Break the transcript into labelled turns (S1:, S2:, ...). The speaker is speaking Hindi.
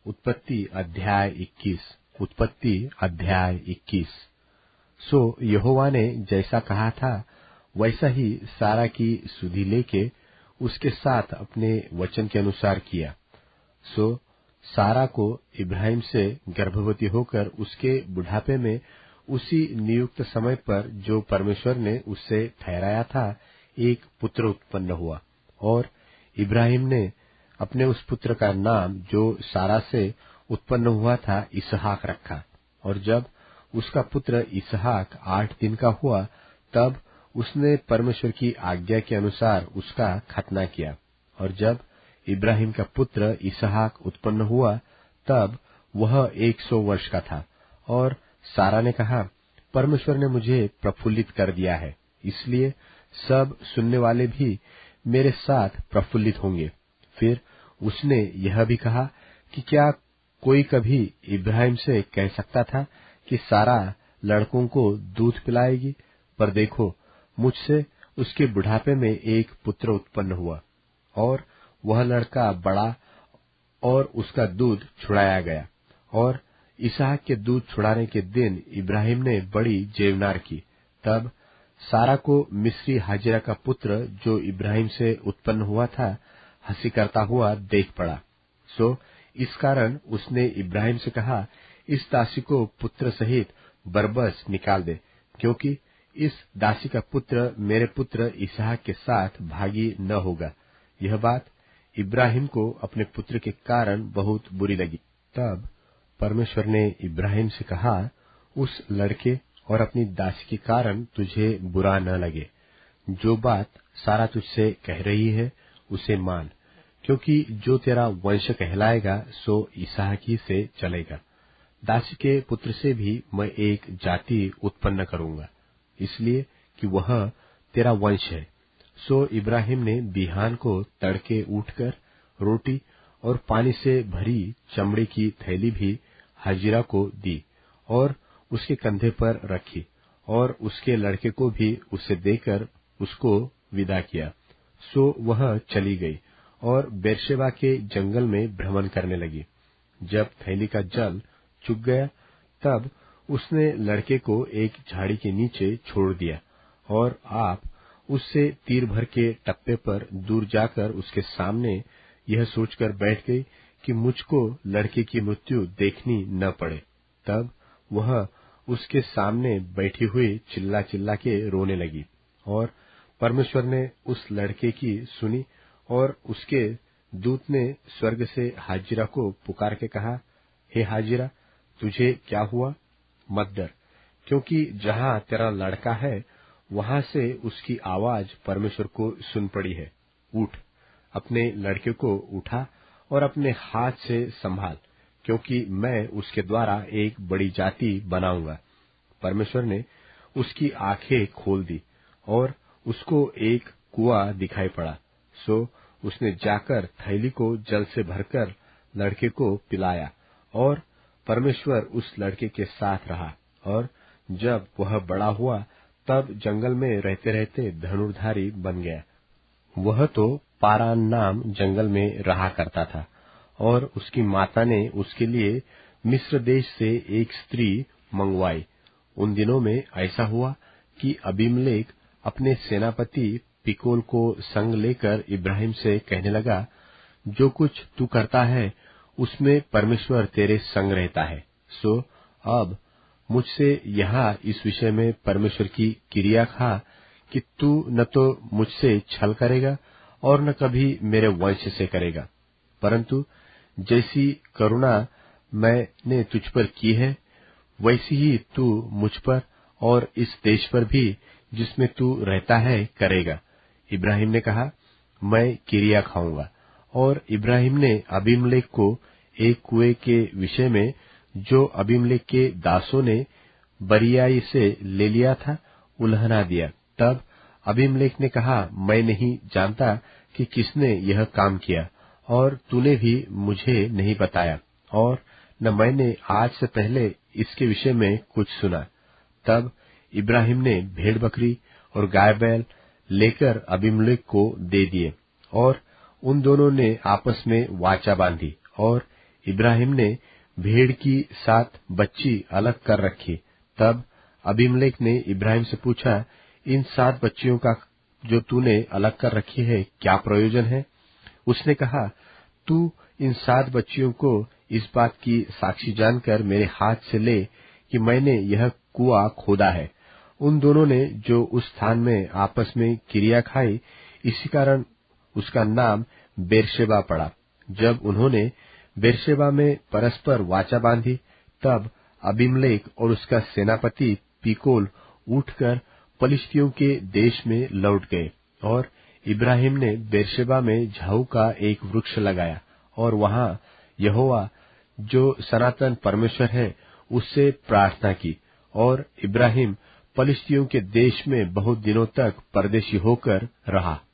S1: उत्पत्ति अध्याय 21। सो यहोवा ने जैसा कहा था वैसा ही सारा की सुधि लेके उसके साथ अपने वचन के अनुसार किया। सो सारा को इब्राहिम से गर्भवती होकर उसके बुढ़ापे में उसी नियुक्त समय पर जो परमेश्वर ने उससे ठहराया था एक पुत्र उत्पन्न हुआ, और इब्राहिम ने अपने उस पुत्र का नाम जो सारा से उत्पन्न हुआ था इसहाक रखा। और जब उसका पुत्र इसहाक 8 दिन का हुआ तब उसने परमेश्वर की आज्ञा के अनुसार उसका खतना किया। और जब इब्राहिम का पुत्र इसहाक उत्पन्न हुआ तब वह 100 वर्ष का था। और सारा ने कहा, परमेश्वर ने मुझे प्रफुल्लित कर दिया है, इसलिए सब सुनने वाले भी मेरे साथ प्रफुल्लित होंगे। फिर उसने यह भी कहा कि क्या कोई कभी इब्राहिम से कह सकता था कि सारा लड़कों को दूध पिलाएगी? पर देखो, मुझसे उसके बुढ़ापे में एक पुत्र उत्पन्न हुआ, और वह लड़का बड़ा, और उसका दूध छुड़ाया गया। और इसहाक के दूध छुड़ाने के दिन इब्राहिम ने बड़ी जेवनार की। तब सारा को मिस्री हाजिरा का पुत्र जो इब्राहिम से उत्पन्न हुआ था हंसी करता हुआ देख पड़ा। सो इस कारण उसने इब्राहिम से कहा, इस दासी को पुत्र सहित बरबस निकाल दे, क्योंकि इस दासी का पुत्र मेरे पुत्र इसहाक के साथ भागी न होगा। यह बात इब्राहिम को अपने पुत्र के कारण बहुत बुरी लगी। तब परमेश्वर ने इब्राहिम से कहा, उस लड़के और अपनी दासी के कारण तुझे बुरा न लगे। जो बात सारा तुझसे कह रही है उसे मान, क्योंकि जो तेरा वंश कहलाएगा सो इसहाक ही से चलेगा। दासी के पुत्र से भी मैं एक जाति उत्पन्न करूंगा, इसलिए कि वह तेरा वंश है। सो इब्राहिम ने बिहान को तड़के उठकर रोटी और पानी से भरी चमड़े की थैली भी हाजिरा को दी और उसके कंधे पर रखी, और उसके लड़के को भी उसे देकर उसको विदा किया। सो वह चली गई और बेरशेबा के जंगल में भ्रमण करने लगी। जब थैली का जल चुक गया तब उसने लड़के को एक झाड़ी के नीचे छोड़ दिया, और आप उससे तीर भर के टप्पे पर दूर जाकर उसके सामने यह सोचकर बैठ गई कि मुझको लड़के की मृत्यु देखनी न पड़े। तब वह उसके सामने बैठी हुई चिल्ला चिल्ला के रोने लगी। और परमेश्वर ने उस लड़के की सुनी, और उसके दूत ने स्वर्ग से हाजिरा को पुकार के कहा, हे हाजिरा, तुझे क्या हुआ? मत डर, क्योंकि जहाँ तेरा लड़का है वहां से उसकी आवाज परमेश्वर को सुन पड़ी है। उठ, अपने लड़के को उठा और अपने हाथ से संभाल, क्योंकि मैं उसके द्वारा एक बड़ी जाति बनाऊंगा। परमेश्वर ने उसकी आंखें खोल दी और उसको एक कुआं दिखाई पड़ा। सो उसने जाकर थैली को जल से भरकर लड़के को पिलाया, और परमेश्वर उस लड़के के साथ रहा। और जब वह बड़ा हुआ तब जंगल में रहते रहते धनुर्धारी बन गया। वह तो पारान नाम जंगल में रहा करता था, और उसकी माता ने उसके लिए मिस्र देश से एक स्त्री मंगवाई। उन दिनों में ऐसा हुआ कि अबीमेलेक अपने सेनापति पिकोल को संग लेकर इब्राहिम से कहने लगा, जो कुछ तू करता है उसमें परमेश्वर तेरे संग रहता है। सो अब मुझसे यहाँ इस विषय में परमेश्वर की किरिया खा कि तू न तो मुझसे छल करेगा और न कभी मेरे वंश से करेगा, परंतु जैसी करुणा मैंने तुझ पर की है वैसी ही तू मुझ पर और इस देश पर भी जिसमें तू रहता है करेगा। इब्राहिम ने कहा, मैं किरिया खाऊंगा। और इब्राहिम ने अबीमेलेक को एक कुएं के विषय में जो अबीमेलेक के दासों ने बरियाई से ले लिया था उल्हना दिया। तब अबीमेलेक ने कहा, मैं नहीं जानता कि किसने यह काम किया, और तूने भी मुझे नहीं बताया, और न मैंने आज से पहले इसके विषय में कुछ सुना। तब इब्राहिम ने भेड़ बकरी और गाय बैल लेकर अबीमेलेक को दे दिए, और उन दोनों ने आपस में वाचा बांधी और इब्राहिम ने भेड़ की 7 बच्ची अलग कर रखी। तब अबीमेलेक ने इब्राहिम से पूछा, इन 7 बच्चियों का जो तूने अलग कर रखी है क्या प्रयोजन है? उसने कहा, तू इन 7 बच्चियों को इस बात की साक्षी जानकर मेरे हाथ से ले कि मैंने यह कुआं खोदा है। उन दोनों ने जो उस स्थान में आपस में क्रिया खाई, इसी कारण उसका नाम बेरशेबा पड़ा। जब उन्होंने बेरशेबा में परस्पर वाचा बांधी, तब अबीमेलेक और उसका सेनापति पीकोल उठकर पलिश्तियों के देश में लौट गए। और इब्राहिम ने बेरशेबा में झाऊ का एक वृक्ष लगाया और वहां यहोवा जो सनातन परमेश्वर है उससे प्रार्थना की। और इब्राहिम पलिश्तियों के देश में बहुत दिनों तक परदेशी होकर रहा।